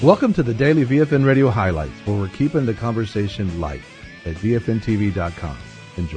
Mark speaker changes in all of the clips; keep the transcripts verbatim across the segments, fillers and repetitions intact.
Speaker 1: Welcome to the Daily V F N Radio Highlights, where we're keeping the conversation light at V F N T V dot com. Enjoy.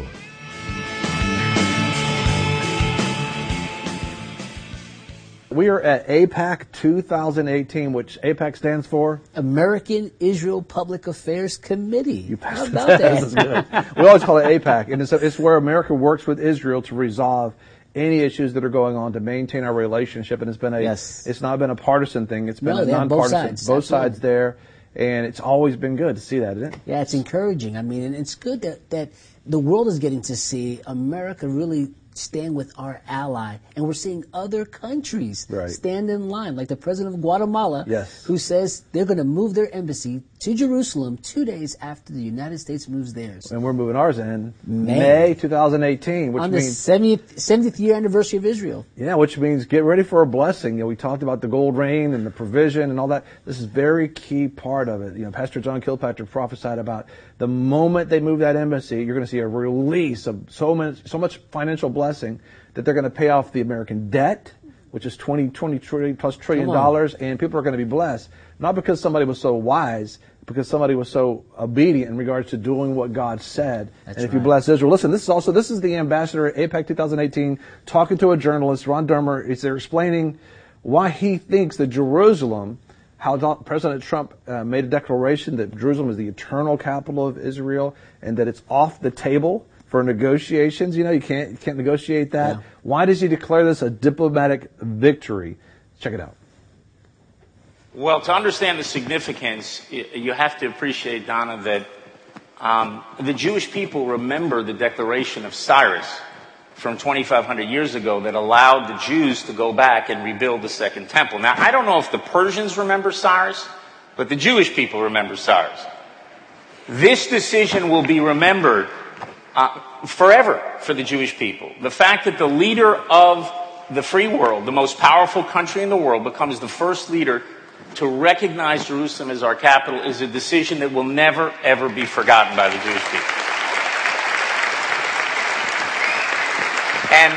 Speaker 1: We are at AIPAC two thousand eighteen, which AIPAC stands for?
Speaker 2: American Israel Public Affairs Committee.
Speaker 1: You
Speaker 2: How
Speaker 1: passed
Speaker 2: about
Speaker 1: that.
Speaker 2: that?
Speaker 1: This is good. We always call it AIPAC, and it's, it's where America works with Israel to resolve any issues that are going on, to maintain our relationship. And it's been a,
Speaker 2: Yes.
Speaker 1: it's not been a partisan thing. It's been
Speaker 2: No,
Speaker 1: a
Speaker 2: they have both
Speaker 1: nonpartisan,
Speaker 2: sides.
Speaker 1: both
Speaker 2: Absolutely.
Speaker 1: sides there, and it's always been good to see that, isn't it?
Speaker 2: Yeah, it's encouraging. I mean, and it's good that, that the world is getting to see America really stand with our ally, and we're seeing other countries
Speaker 1: Right.
Speaker 2: stand in line, like the president of Guatemala,
Speaker 1: Yes.
Speaker 2: who says they're going to move their embassy to Jerusalem two days after the United States moves theirs.
Speaker 1: And we're moving ours in
Speaker 2: May.
Speaker 1: May twenty eighteen, which
Speaker 2: On the
Speaker 1: means
Speaker 2: seventieth, seventieth year anniversary of Israel.
Speaker 1: Yeah, which means get ready for a blessing. You know, we talked about the gold rain and the provision and all that. This is a very key part of it. You know, Pastor John Kilpatrick prophesied about the moment they move that embassy, you're going to see a release of so much, so much financial blessing that they're going to pay off the American debt, which is twenty, twenty trillion plus trillion
Speaker 2: Come on.
Speaker 1: dollars, and people are going to be blessed. Not because somebody was so wise, because somebody was so obedient in regards to doing what God said.
Speaker 2: That's
Speaker 1: and if you
Speaker 2: right.
Speaker 1: bless Israel, listen, this is also, this is the ambassador at AIPAC twenty eighteen talking to a journalist, Ron Dermer. Is they're explaining why he thinks that Jerusalem, how Don- President Trump uh, made a declaration that Jerusalem is the eternal capital of Israel and that it's off the table for negotiations. You know, you can't, you can't negotiate that.
Speaker 2: Yeah.
Speaker 1: Why does he declare this a diplomatic victory? Check it out.
Speaker 3: Well, to understand the significance, y- you have to appreciate, Donna, that um, the Jewish people remember the declaration of Cyrus from twenty-five hundred years ago that allowed the Jews to go back and rebuild the Second Temple. Now, I don't know if the Persians remember Cyrus, but the Jewish people remember Cyrus. This decision will be remembered uh, forever for the Jewish people. The fact that the leader of the free world, the most powerful country in the world, becomes the first leader to recognize Jerusalem as our capital is a decision that will never, ever be forgotten by the Jewish people. And,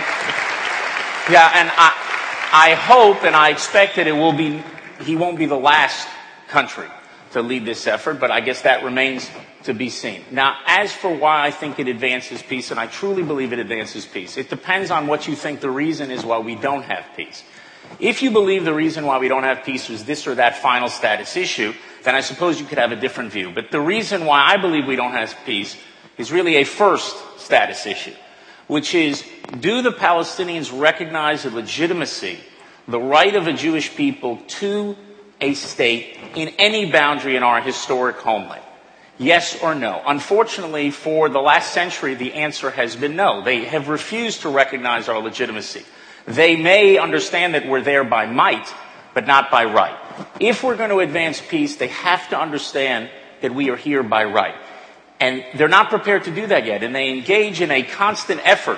Speaker 3: yeah, and I, I hope and I expect that it will be, he won't be the last country to lead this effort, but I guess that remains to be seen. Now, as for why I think it advances peace, and I truly believe it advances peace, it depends on what you think the reason is why we don't have peace. If you believe the reason why we don't have peace was this or that final status issue, then I suppose you could have a different view. But the reason why I believe we don't have peace is really a first status issue, which is, do the Palestinians recognize the legitimacy, the right of a Jewish people to a state in any boundary in our historic homeland? Yes or no? Unfortunately, for the last century, the answer has been no. They have refused to recognize our legitimacy. They may understand that we're there by might, but not by right. If we're going to advance peace, they have to understand that we are here by right. And they're not prepared to do that yet. And they engage in a constant effort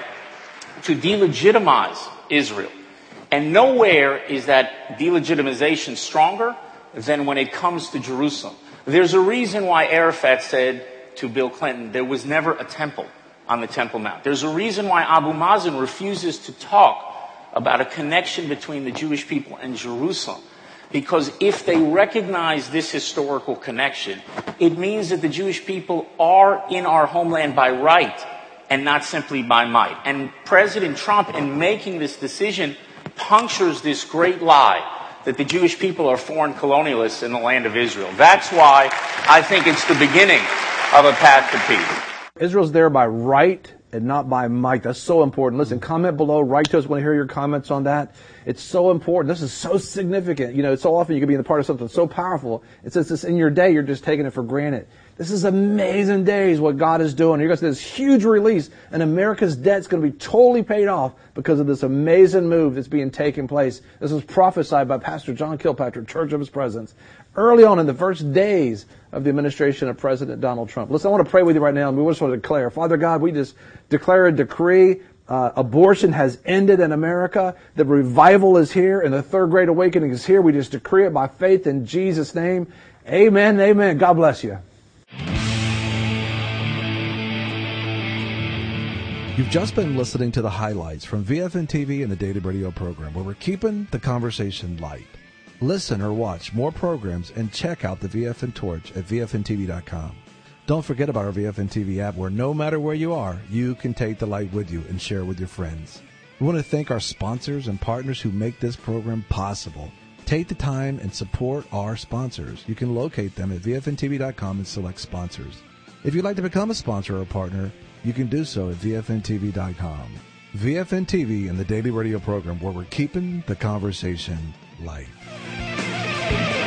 Speaker 3: to delegitimize Israel. And nowhere is that delegitimization stronger than when it comes to Jerusalem. There's a reason why Arafat said to Bill Clinton, there was never a temple on the Temple Mount. There's a reason why Abu Mazen refuses to talk about a connection between the Jewish people and Jerusalem. Because if they recognize this historical connection, it means that the Jewish people are in our homeland by right and not simply by might. And President Trump, in making this decision, punctures this great lie that the Jewish people are foreign colonialists in the land of Israel. That's why I think it's the beginning of a path to peace.
Speaker 1: Israel's there by right and not by might. That's so important. Listen, comment below. Write to us. Want to hear your comments on that. It's so important. This is so significant. You know, so often you can be in the part of something so powerful. It's just this in your day, you're just taking it for granted. This is amazing days, what God is doing. You're going to see this huge release, and America's debt's going to be totally paid off because of this amazing move that's being taken place. This was prophesied by Pastor John Kilpatrick, Church of His Presence, early on in the first days of the administration of President Donald Trump. Listen, I want to pray with you right now, and we just want to declare, Father God, we just declare a decree. Uh, abortion has ended in America. The revival is here, and the third great awakening is here. We just decree it by faith in Jesus' name. Amen. Amen. God bless you. You've just been listening to the highlights from V F N T V and the Daily Radio program, where we're keeping the conversation light.
Speaker 4: Listen or watch more programs and check out the V F N Torch at V F N T V dot com. Don't forget about our V F N T V app, where no matter where you are, you can take the light with you and share it with your friends. We want to thank our sponsors and partners who make this program possible. Take the time and support our sponsors. You can locate them at V F N T V dot com and select sponsors. If you'd like to become a sponsor or a partner, you can do so at V F N T V dot com. V F N T V and the daily radio program where we're keeping the conversation light.